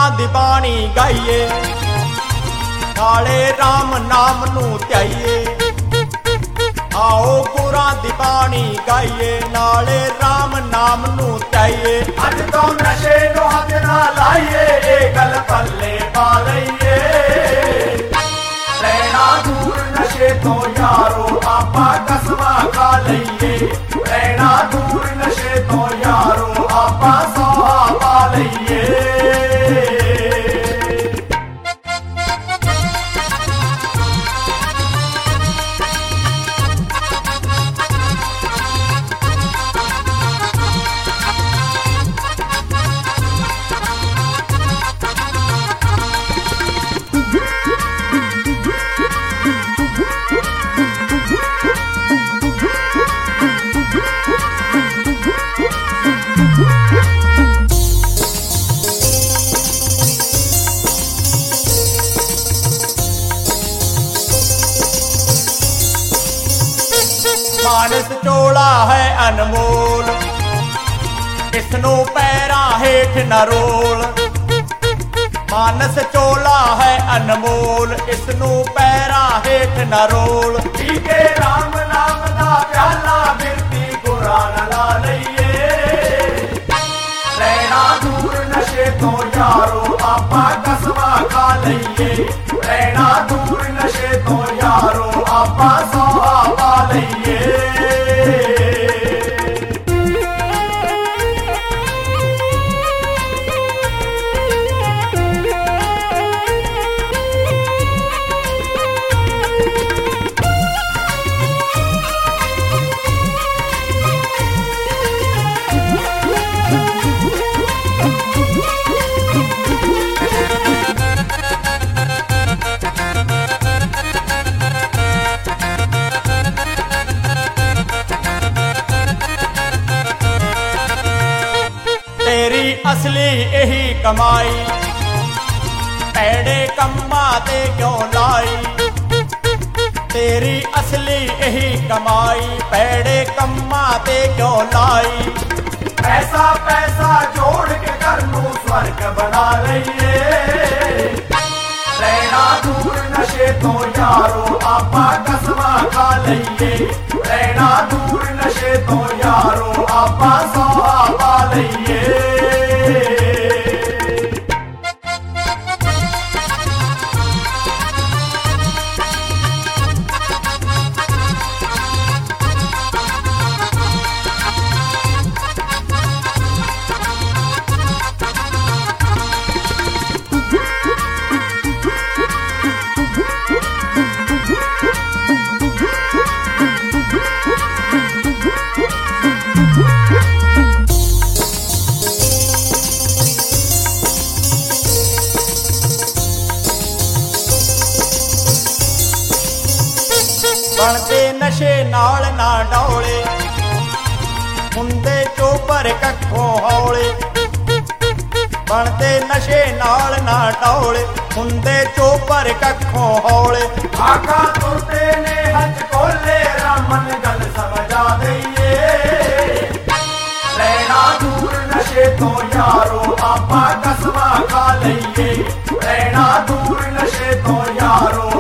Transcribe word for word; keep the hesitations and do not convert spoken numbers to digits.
ਗੁਰਾਂ ਦੀ ਬਾਣੀ ਗਾਈਏ, ਨਾਲੇ ਰਾਮ ਨਾਮ ਨੂੰ ਧਿਆਈਏ। आओ ਗੁਰਾਂ ਦੀ ਬਾਣੀ ਗਾਈਏ, ਨਾਲੇ ਰਾਮ ਨਾਮ ਨੂੰ ਧਿਆਈਏ। ਅੱਜ ਤੋਂ ਨਸ਼ੇ ਨੂੰ ਹੱਥ ਨਾ ਲਾਈਏ, ਇਹ ਗੱਲ ਪੱਲੇ ਪਾ ਲਈਏ। ਰਹਿਣਾ ਦੂਰ ਨਸ਼ੇ ਤੋਂ ਯਾਰੋ, ਆਪਾਂ ਕਸਮਾਂ ਖਾ ਲਈਏ। ਰਹਿਣਾ ਦੂਰ ਨਸ਼ੇ ਤੋਂ ਯਾਰੋ, ਆਪਾਂ ਸੌਹਾ ਪਾ ਲਈਏ। मानस चोला है अनमोल, इसनों पैरां हेठ न रोल। मानस चोला है अनमोल, इसनों पैरां हेठ न रोल। पी के राम नाम दा प्याला, बिरती गुरां ना ला लईए। रहना दूर नशे तो यारो, आपा कसमां खा लईए। रहना दूर नशे तो यारो, आपा सौहा पा लईए। तेरी असली यही कमाई, पैड़े कम्मा ते क्यों लाई। तेरी असली यही कमाई, पैड़े कम्मा ते क्यों लाई। पैसा पैसा जोड़ के कर लूं स्वर्ग बना लईए। रहना दूर नशे तो यारो, आपा कसमां खा लईए। रहना दूर नशे तो यारो, आपा सौहा पा लईए। ਬਣਦੇ ਨਸ਼ੇ ਨਾਲ ਨਾ ਡੌਲੇ, ਹੁੰਦੇ ਚੋਪਰ ਕੱਖੋਂ ਹੌਲੇ। ਬਣਦੇ ਨਸ਼ੇ ਨਾਲ ਨਾ ਡੌਲੇ, ਹੁੰਦੇ ਚੋਪਰ ਕੱਖੋਂ ਹੌਲੇ। ਆਕਾ ਤੁਰਦੇ ਨੇ ਹੱਥ ਕੋਲੇ, ਰਾਮਨ ਗੱਲ ਸਮਝਾ ਦਈਏ। ਰਹਿਣਾ ਦੂਰ ਨਸ਼ੇ ਤੋਂ ਯਾਰੋ, ਆਪਾ ਕਸਮਾਂ ਖਾ ਲਈਏ। ਰਹਿਣਾ ਦੂਰ ਨਸ਼ੇ ਤੋਂ ਯਾਰੋ,